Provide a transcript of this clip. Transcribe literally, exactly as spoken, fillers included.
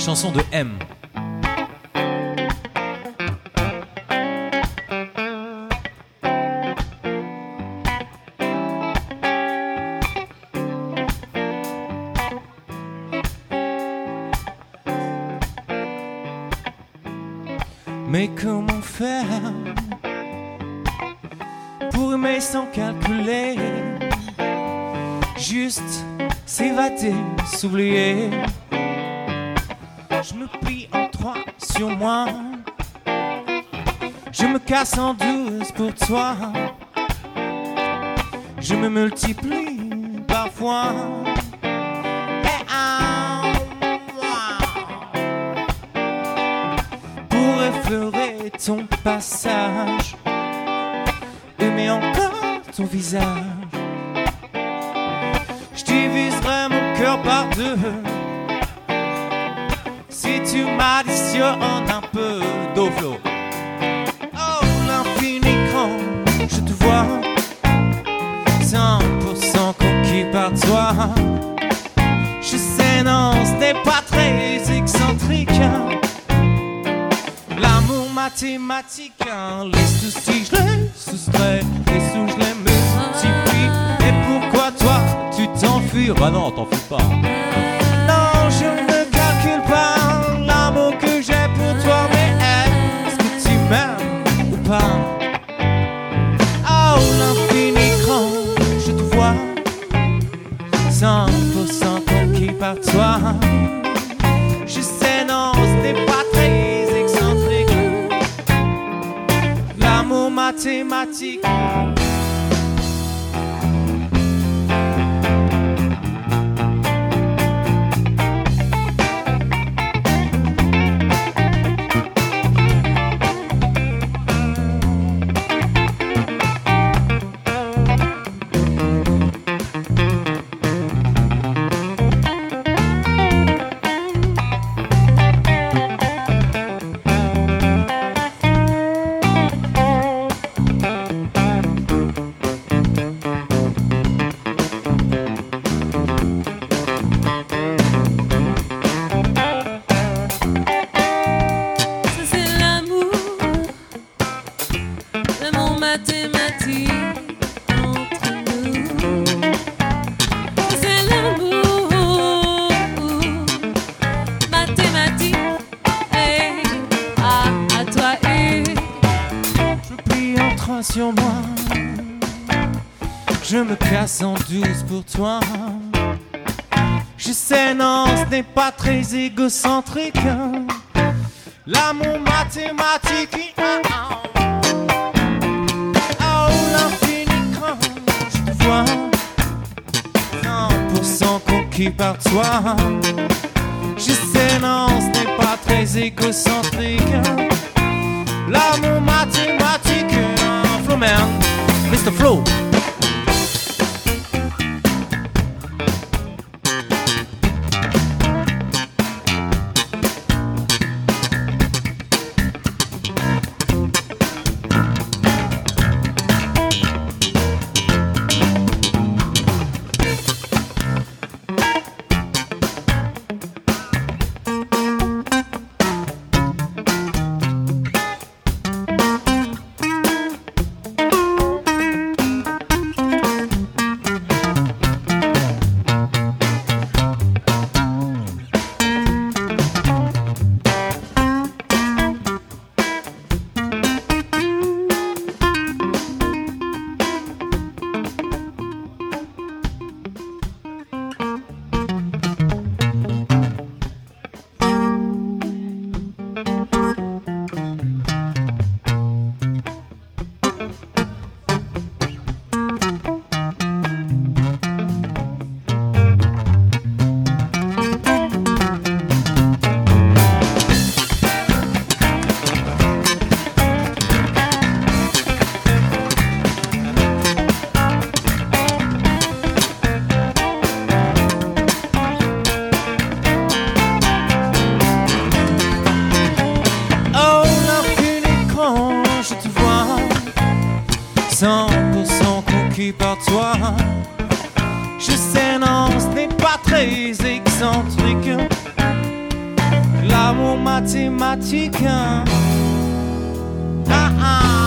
chanson de M. Mais comment faire pour aimer sans calculer, juste s'évader, s'oublier? Je me plie en trois sur moi, je me casse en douze pour toi, je me multiplie parfois. Et un pour effleurer ton passage, aimer encore ton visage. Je diviserai mon cœur par deux si tu m'additionnes un peu d'eau flot. Oh, l'infini grand, je te vois cent pour cent conquis par toi. Je sais, non, ce n'est pas très excentrique, l'amour mathématique, hein. Les soucis je les soustrais, les sous je les multiplie. Et pourquoi toi tu t'enfuis? Bah non, t'enfuis pas. Non, je ne calcule pas l'amour que j'ai pour toi, mais est-ce que tu m'aimes ou pas? Oh, l'infini grand, je te vois cent pour cent conquis par toi. Je sais, non, ce n'est pas très excentrique, l'amour mathématique. Sur moi, je me casse en douze pour toi. Je sais, non, ce n'est pas très égocentrique, l'amour mathématique. Oh, l'infini grand, je te vois cent pour cent conquis par toi. Je sais, non, ce n'est pas très égocentrique, l'amour mathématique. Flow man, mister Flow. cent pour cent conquis par toi. Je sais, non, ce n'est pas très excentrique, l'amour mathématique. Ah ah.